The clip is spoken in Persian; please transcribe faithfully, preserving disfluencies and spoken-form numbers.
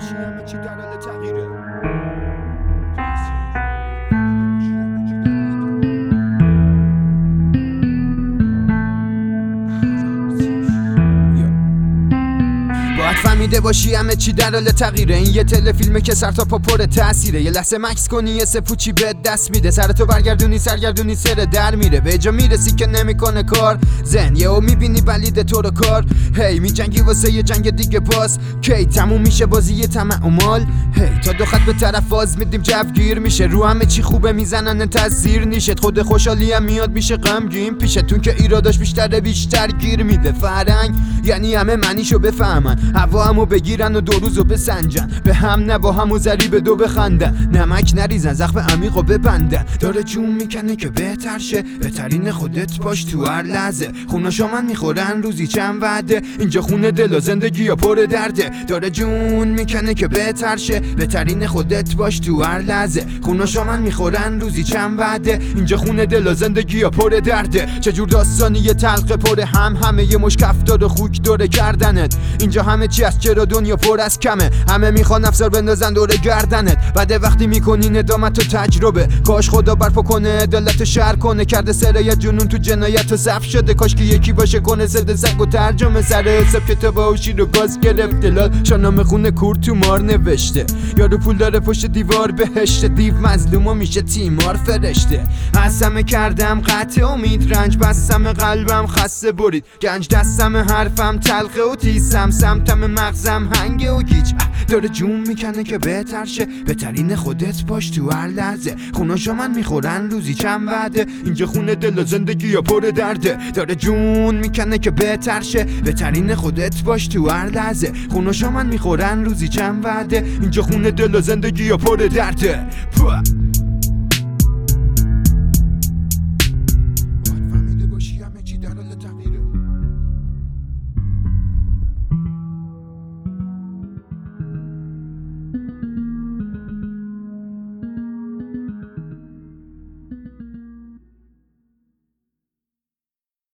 باشی همه چی در حال تغییره. باید فهمیده باشی همه چی در حال تغییره. این یه تلفیلمه که سر تا پا پر تاثیره. یه لحظه مکس کنی یه سفوچی به دست میده، سرتو برگردونی سرگردونی سر در میره. به جا میرسی که نمیکنه کار زن، یهو میبینی بلید تو رو کار. هی میجنگی واسه یه جنگ دیگه باز، کی تموم میشه بازی طمع و مال. هی تا دو خط به طرف باز میدیم جوگیر میشه، رو همه چی خوبه میزنن تاثیر نیشت. خود خوشحالی هم میاد میشه غمگین پیشتون که ایراداش بیشتره بیشتر گیر میده. فرنگ یعنی همه معنیشو بفهمن، هوا همو بگیرن و دو روزو بسنجن، به هم نه با همو زری به دو بخندن، نمک نریزن زخم عمیقو ببندن. داره جون میکنه که بهتر شه، بهترین خودت باش تو هر لحظه. خوناشا من میخورن روزی چند وعده، اینجا خونه دل و زندگی یا پر درده. داره جون میکنه که بهتر شه، بهترین خودت باش تو هر لحظه. خوناشا من میخورن روزی چند وعده، اینجا خونه دل و زندگی یا پر درده. چجور داستانی یه تلقه پر هم همه یه مشکف داره خوک داره کردنت. اینجا همه چی از چرا دنیا پر از کمه، همه میخوان افسر بندازن دور گردنت. بعد وقتی میکنی ندامت و تجربه، کاش خدا برپا کنه عدالت شهر کنه. کرده سرایت جنون تو جنایت و صف شده، کاش که یکی باشه کنه زده زنگ و ترجمه. سر حساب کتاب هاشی رو باز گرفته، لال شانام خونه کور تو مار نوشته. یارو پول داره پشت دیوار بهشته، دیو مظلوم و میشه تیمار فرشته. عزمه کردم قطع امید، رنج بستم قلبم خسته برید گنج. دستم حرفم تلخه و تیزم، سمتم مغزم هنگه و گیج. داره جون میکنه که بهتر شه، بهترین خودت باش تو هر لحظه. خوناشا من میخورن روزی چند وعده، اینجا خونه دل و زندگی یا پر درده. داره جون میکنه که بهتر شه، بهترین خودت باش تو هر لحظه. خوناشا من میخورن روزی چند وعده، اینجا خونه دل و زندگی یا پر درده.